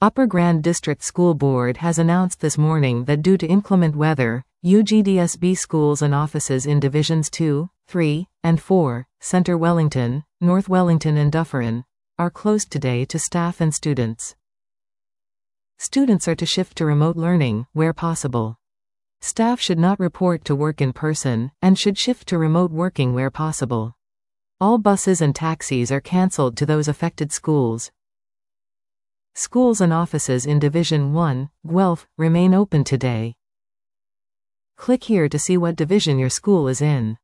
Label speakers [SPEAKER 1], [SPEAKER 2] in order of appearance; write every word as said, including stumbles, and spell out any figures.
[SPEAKER 1] Upper Grand District School Board has announced this morning that due to inclement weather, U G D S B schools and offices in Divisions two, three, and four, Centre Wellington, North Wellington and Dufferin, are closed today to staff and students. Students are to shift to remote learning, where possible. Staff should not report to work in person, and should shift to remote working where possible. All buses and taxis are cancelled to those affected schools. Schools and offices in Division one, Guelph, remain open today. Click here to see what division your school is in.